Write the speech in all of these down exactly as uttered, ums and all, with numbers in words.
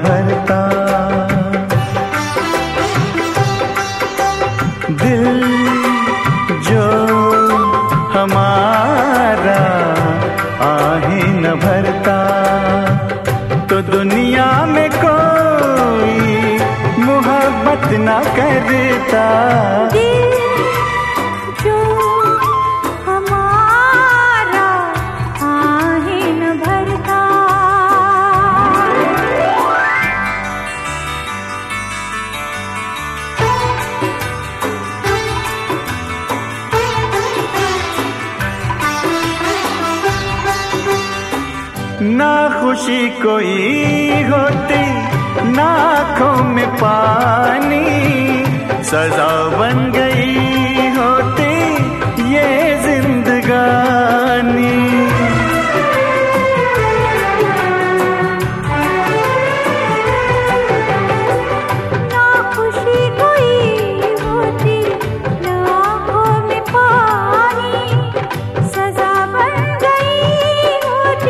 भरता। दिल जो हमारा आहें न भरता, तो दुनिया में कोई मोहब्बत न करता। ना खुशी कोई होती ना आँखों में पानी, सजा बन गई होती ये जिंदगानी। ना खुशी कोई होती ना आँखों में पानी, सजा बन गई होती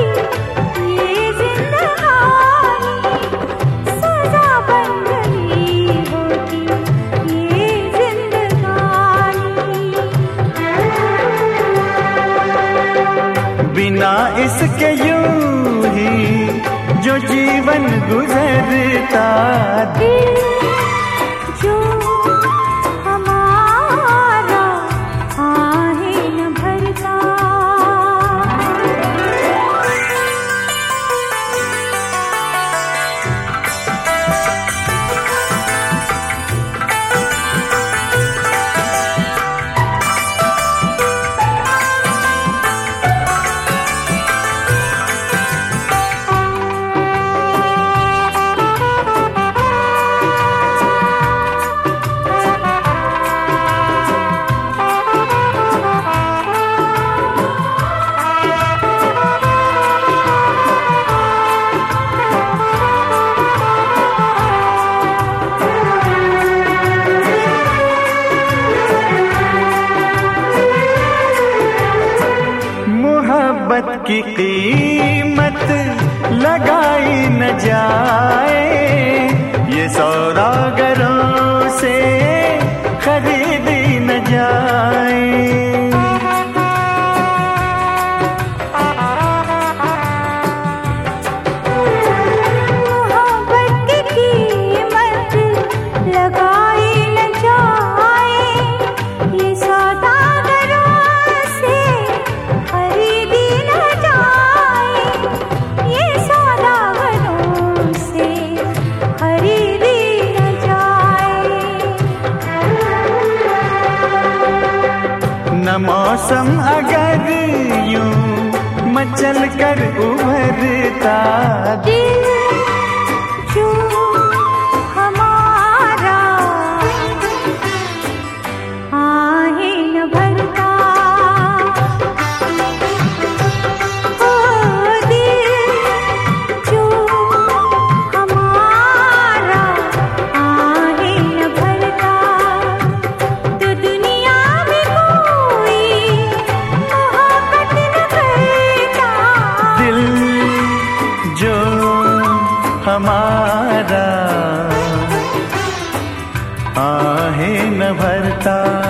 बिना इसके यूं ही जो जीवन गुजरता। दिल जो हमारा आहें न भरता। मोहब्बत की कीमत लगाई न जाए, ये सौदागरों से खरीदी न जाए। मोहब्बत की कीमत लगाई न जाए, ये सौदागरों से खरीदी न जाए। ये सौदागरों से खरीदी न जाए। न मौसम अगर यूं मचल कर उभरता। दिल जो हमारा आहें न भरता। ओ दिल जो हमारा आहें न भरता, तो दुनिया में कोई मोहब्बत न करता। दिल जो हमारा आहें न भरता।